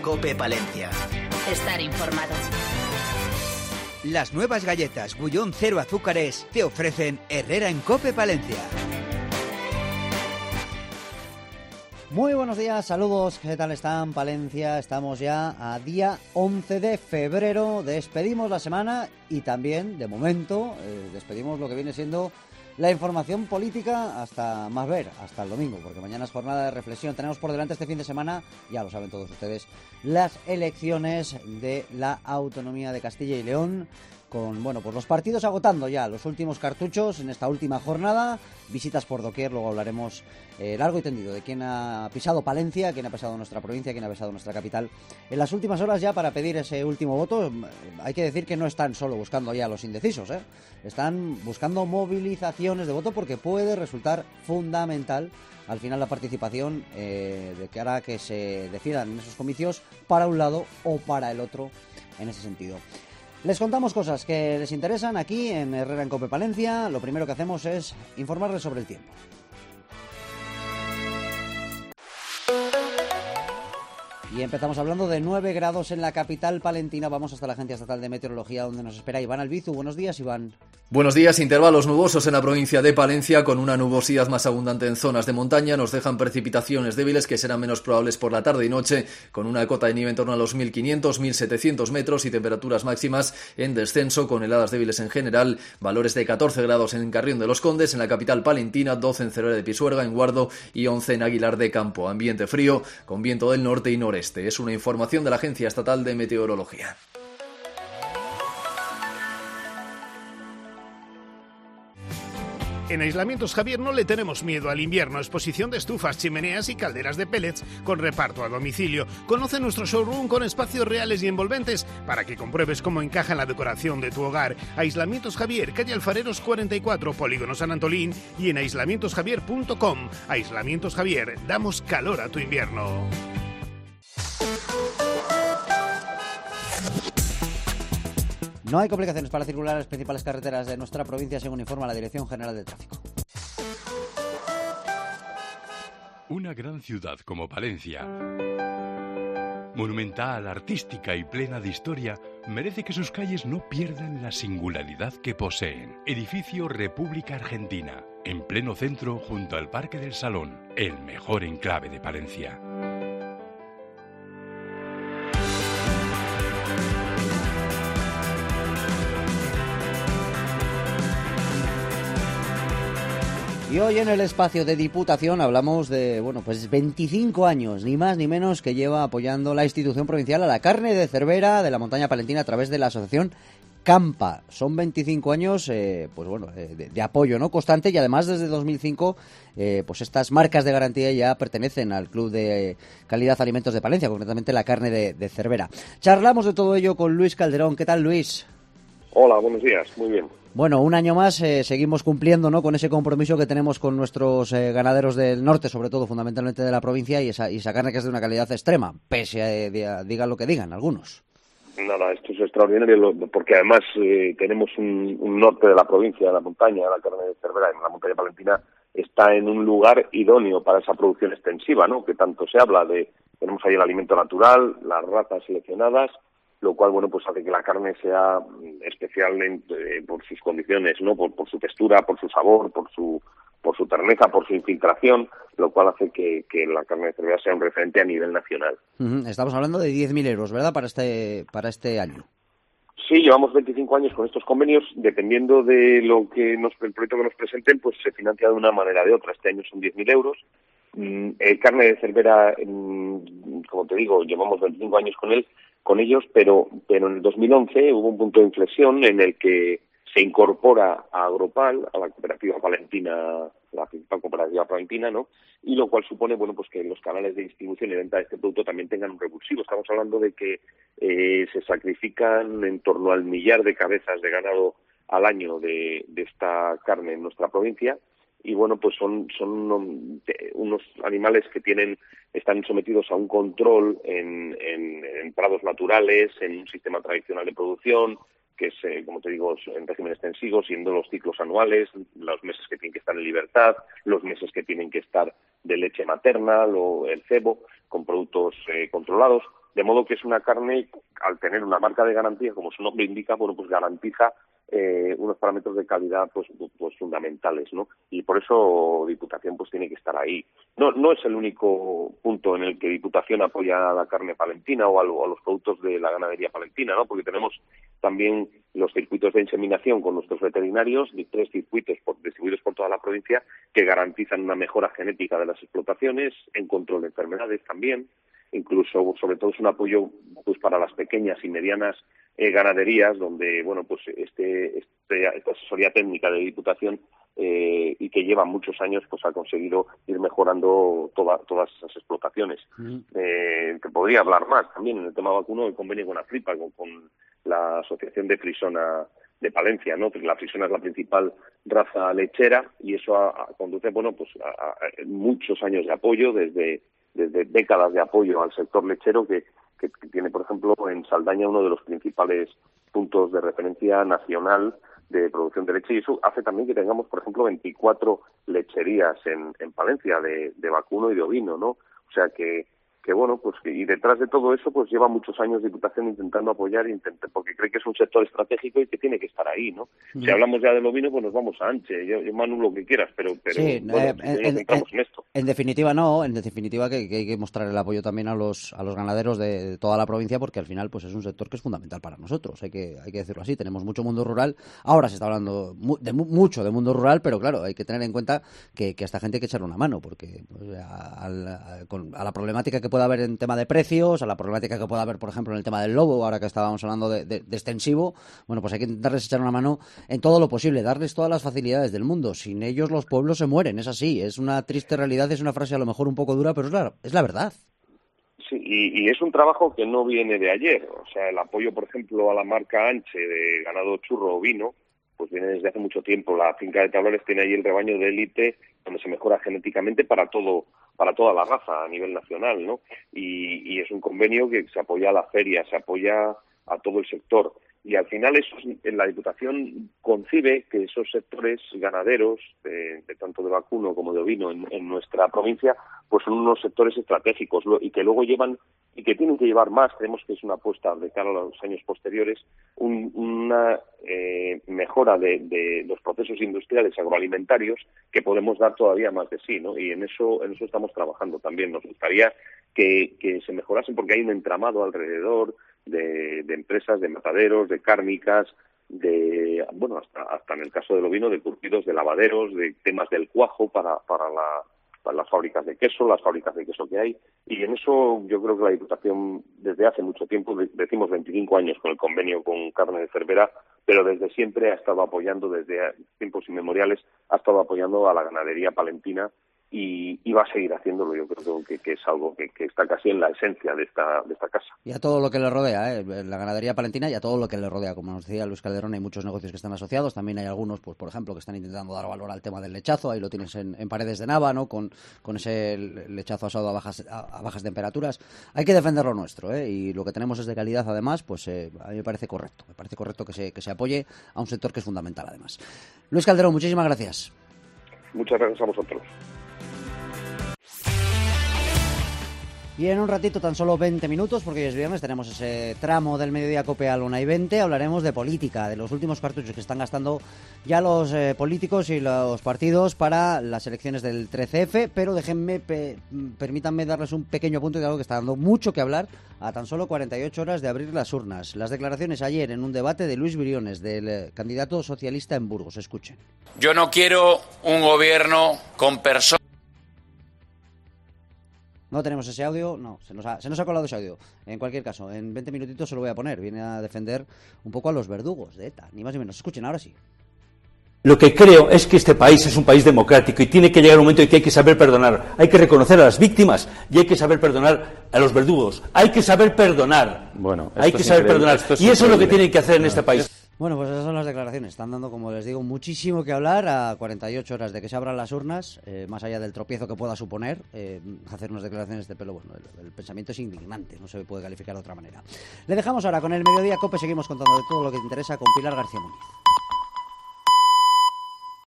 COPE Palencia. Estar informado. Las nuevas galletas Bullón Cero Azúcares te ofrecen Herrera en COPE Palencia. Muy buenos días, saludos, ¿qué tal están, Palencia? Estamos ya a día 11 de febrero, despedimos la semana y también, de momento, despedimos lo que viene siendo la información política hasta más ver, hasta el domingo, porque mañana es jornada de reflexión. Tenemos por delante este fin de semana, ya lo saben todos ustedes, las elecciones de la autonomía de Castilla y León, con, bueno, pues los partidos agotando ya los últimos cartuchos en esta última jornada, visitas por doquier, luego hablaremos largo y tendido de quién ha pisado Palencia, quién ha pisado nuestra provincia, quién ha pisado nuestra capital en las últimas horas ya para pedir ese último voto. Hay que decir que no están solo buscando ya los indecisos, están buscando movilizaciones de voto porque puede resultar fundamental al final la participación de cara a que se decidan en esos comicios para un lado o para el otro en ese sentido. Les contamos cosas que les interesan aquí en Herrera en COPE Palencia. Lo primero que hacemos es informarles sobre el tiempo. Y empezamos hablando de 9 grados en la capital palentina. Vamos hasta la Agencia Estatal de Meteorología, donde nos espera Iván Albizu. Buenos días, Iván. Buenos días. Intervalos nubosos en la provincia de Palencia, con una nubosidad más abundante en zonas de montaña. Nos dejan precipitaciones débiles que serán menos probables por la tarde y noche, con una cota de nieve en torno a los 1.500, 1.700 metros y temperaturas máximas en descenso, con heladas débiles en general. Valores de 14 grados en Carrión de los Condes, en la capital palentina, 12 en Cervera de Pisuerga, en Guardo y 11 en Aguilar de Campo. Ambiente frío, con viento del norte y noreste. Es una información de la Agencia Estatal de Meteorología. En Aislamientos Javier no le tenemos miedo al invierno. Exposición de estufas, chimeneas y calderas de pellets con reparto a domicilio. Conoce nuestro showroom con espacios reales y envolventes para que compruebes cómo encaja en la decoración de tu hogar. Aislamientos Javier, calle Alfareros 44, Polígono San Antolín, y en aislamientosjavier.com. Aislamientos Javier, damos calor a tu invierno. No hay complicaciones para circular en las principales carreteras de nuestra provincia, según informa la Dirección General de Tráfico. Una gran ciudad como Palencia, monumental, artística y plena de historia, merece que sus calles no pierdan la singularidad que poseen. Edificio República Argentina, en pleno centro, junto al Parque del Salón, el mejor enclave de Palencia. Y hoy en el espacio de Diputación hablamos de, 25 años, ni más ni menos, que lleva apoyando la institución provincial a la carne de Cervera de la montaña palentina a través de la asociación Campa. Son 25 años, de apoyo, ¿no?, constante, y además desde 2005, estas marcas de garantía ya pertenecen al Club de Calidad Alimentos de Palencia, concretamente la carne de Cervera. Charlamos de todo ello con Luis Calderón. ¿Qué tal, Luis? Hola, buenos días, muy bien. Bueno, un año más seguimos cumpliendo, ¿no?, con ese compromiso que tenemos con nuestros ganaderos del norte, sobre todo, fundamentalmente de la provincia, y esa carne que es de una calidad extrema, pese a digan lo que digan algunos. Nada, esto es extraordinario, porque además tenemos un norte de la provincia, de la montaña, la carne de Cervera, en la montaña palentina, está en un lugar idóneo para esa producción extensiva, ¿no?, que tanto se habla de. Tenemos ahí el alimento natural, las razas seleccionadas, lo cual, hace que la carne sea especial por sus condiciones, ¿no?, por su textura, por su sabor, por su terneza, por su infiltración, lo cual hace que la carne de Cervera sea un referente a nivel nacional. Estamos hablando de 10.000 euros, ¿verdad?, para este año. Sí, llevamos 25 años con estos convenios. Dependiendo de el proyecto que nos presenten, pues se financia de una manera o de otra. Este año son 10.000 euros. Carne de Cervera, como te digo, llevamos 25 años con ellos, pero en el 2011 hubo un punto de inflexión en el que se incorpora a Agropal, a la cooperativa palentina, la principal cooperativa palentina, ¿no? Y lo cual supone, que los canales de distribución y venta de este producto también tengan un revulsivo. Estamos hablando de que se sacrifican en torno al 1.000.000 de cabezas de ganado al año de esta carne en nuestra provincia. Y son unos animales que están sometidos a un control en prados naturales, en un sistema tradicional de producción, que es, como te digo, en régimen extensivo, siendo los ciclos anuales, los meses que tienen que estar en libertad, los meses que tienen que estar de leche materna, el cebo, con productos controlados, De modo que es una carne, al tener una marca de garantía, como su nombre indica, bueno, pues garantiza unos parámetros de calidad pues fundamentales, ¿no? Y por eso Diputación pues tiene que estar ahí. No es el único punto en el que Diputación apoya a la carne palentina o a los productos de la ganadería palentina, ¿no? Porque tenemos también los circuitos de inseminación con nuestros veterinarios, 3 circuitos distribuidos por toda la provincia, que garantizan una mejora genética de las explotaciones, en control de enfermedades también. Incluso, sobre todo, es un apoyo pues para las pequeñas y medianas ganaderías, donde, bueno, pues esta asesoría técnica de Diputación y que lleva muchos años, pues ha conseguido ir mejorando todas esas explotaciones. Que podría hablar más también en el tema vacuno, el convenio con Afripa, con la Asociación de Frisona de Palencia, ¿no? Porque la frisona es la principal raza lechera y eso conduce, bueno, pues a muchos años de apoyo, desde décadas de apoyo al sector lechero que tiene, por ejemplo, en Saldaña uno de los principales puntos de referencia nacional de producción de leche, y eso hace también que tengamos, por ejemplo, 24 lecherías en Palencia de vacuno y de ovino, ¿no? O sea que bueno, pues y detrás de todo eso pues lleva muchos años Diputación intentando apoyar, porque cree que es un sector estratégico y que tiene que estar ahí, ¿no? Si hablamos ya del ovino, pues nos vamos a Anche, yo Manu, lo que quieras, pero sí, bueno, nos centramos en esto. En definitiva que hay que mostrar el apoyo también a los ganaderos de toda la provincia, porque al final pues es un sector que es fundamental para nosotros, hay que decirlo así. Tenemos mucho mundo rural, ahora se está hablando mucho de mundo rural, pero claro, hay que tener en cuenta que a esta gente hay que echarle una mano, porque pues, a la problemática que pueda haber en tema de precios, a la problemática que pueda haber, por ejemplo, en el tema del lobo, ahora que estábamos hablando de extensivo, bueno, pues hay que intentarles echar una mano en todo lo posible, darles todas las facilidades del mundo. Sin ellos los pueblos se mueren, es así, es una triste realidad, es una frase a lo mejor un poco dura, pero es la verdad. Sí, y es un trabajo que no viene de ayer, o sea, el apoyo, por ejemplo, a la marca Anche de ganado churro ovino, pues viene desde hace mucho tiempo. La finca de Tablares tiene ahí el rebaño de élite donde se mejora genéticamente para toda la raza a nivel nacional, ¿no? Y es un convenio que se apoya a la feria, se apoya a todo el sector. Y al final la Diputación concibe que esos sectores ganaderos, de tanto de vacuno como de ovino en nuestra provincia, pues son unos sectores estratégicos y que luego llevan y que tienen que llevar más. Creemos que es una apuesta de cara a los años posteriores, una mejora de los procesos industriales agroalimentarios que podemos dar todavía más de sí, ¿no? Y en eso estamos trabajando también. Nos gustaría que se mejorasen porque hay un entramado alrededor de empresas, de mataderos, de cárnicas, hasta en el caso del ovino, de curtidos, de lavaderos, de temas del cuajo para las fábricas de queso que hay. Y en eso yo creo que la Diputación desde hace mucho tiempo, decimos 25 años con el convenio con carne de Cervera, pero desde siempre ha estado apoyando, desde tiempos inmemoriales, ha estado apoyando a la ganadería palentina y va a seguir haciéndolo. Yo creo que es algo que está casi en la esencia de esta casa. Y a todo lo que le rodea, la ganadería palentina y a todo lo que le rodea. Como nos decía Luis Calderón, hay muchos negocios que están asociados. También hay algunos, pues por ejemplo, que están intentando dar valor al tema del lechazo. Ahí lo tienes en Paredes de Nava, ¿no? Con ese lechazo asado a bajas temperaturas. Hay que defender lo nuestro, y lo que tenemos es de calidad, además, pues a mí me parece correcto. Me parece correcto que se apoye a un sector que es fundamental, además. Luis Calderón, muchísimas gracias. Muchas gracias a vosotros. Y en un ratito, tan solo 20 minutos, porque hoy es viernes, tenemos ese tramo del mediodía COPE a la 1:20, hablaremos de política, de los últimos cartuchos que están gastando ya los políticos y los partidos para las elecciones del 13F, pero permítanme darles un pequeño apunte de algo que está dando mucho que hablar a tan solo 48 horas de abrir las urnas. Las declaraciones ayer en un debate de Luis Briones, del candidato socialista en Burgos. Escuchen. Yo no quiero un gobierno con personas. No tenemos ese audio, no, se nos ha colado ese audio. En cualquier caso, en 20 minutitos se lo voy a poner. Viene a defender un poco a los verdugos de ETA, ni más ni menos. Escuchen, ahora sí. Lo que creo es que este país es un país democrático y tiene que llegar un momento en que hay que saber perdonar. Hay que reconocer a las víctimas y hay que saber perdonar a los verdugos. Hay que saber perdonar. Bueno, hay que saber perdonar. Y eso es lo que tienen que hacer en este país. Bueno, pues esas son las declaraciones. Están dando, como les digo, muchísimo que hablar a 48 horas de que se abran las urnas, más allá del tropiezo que pueda suponer hacer unas declaraciones de pelo. Bueno, el pensamiento es indignante, no se puede calificar de otra manera. Le dejamos ahora con el Mediodía COPE, seguimos contando de todo lo que te interesa con Pilar García Muñiz.